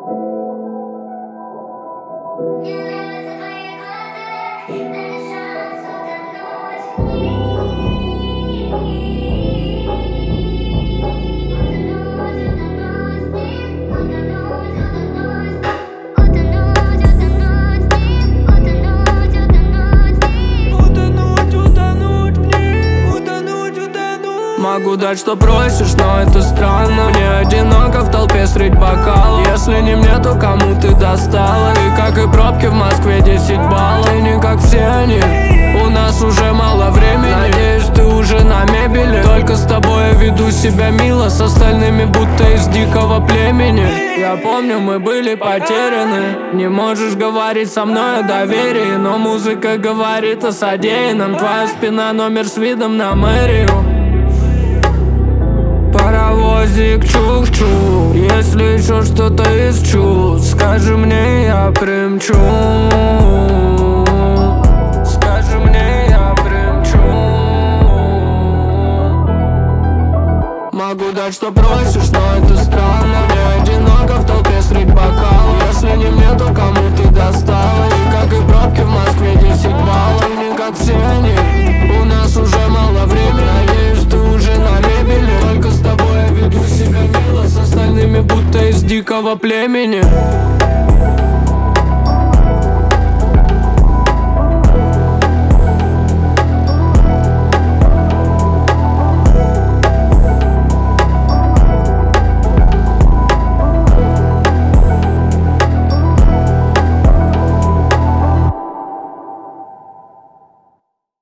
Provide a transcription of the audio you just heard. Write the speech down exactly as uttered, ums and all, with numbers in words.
Могу дать, что просишь, но это странно. Мне одиноко в толпе средь бокалов. Если не мне, то кому ты достала? И как и пробки в Москве десять баллов. И не как все они, у нас уже мало времени. Надеюсь, ты уже на мебели. Только с тобой я веду себя мило, с остальными будто из дикого племени. Я помню, мы были потеряны. Не можешь говорить со мной о доверии, но музыка говорит о содеянном. Твоя спина номер с видом на мэрию. Паровозик чух-чух, если еще что-то из чувств, скажи мне, я примчу. Скажи мне, я примчу. Могу дать, что просишь, но это странно. Мне одиноко в толпе средь бокалов. Если не мне, то кому ты достала? И как и пробки в Москве десять баллов. И не как все они, у нас уже мало времени. Надеюсь, ты уже на мебели. Только с тобой я веду себя мило, с остальными будто из дикого племени.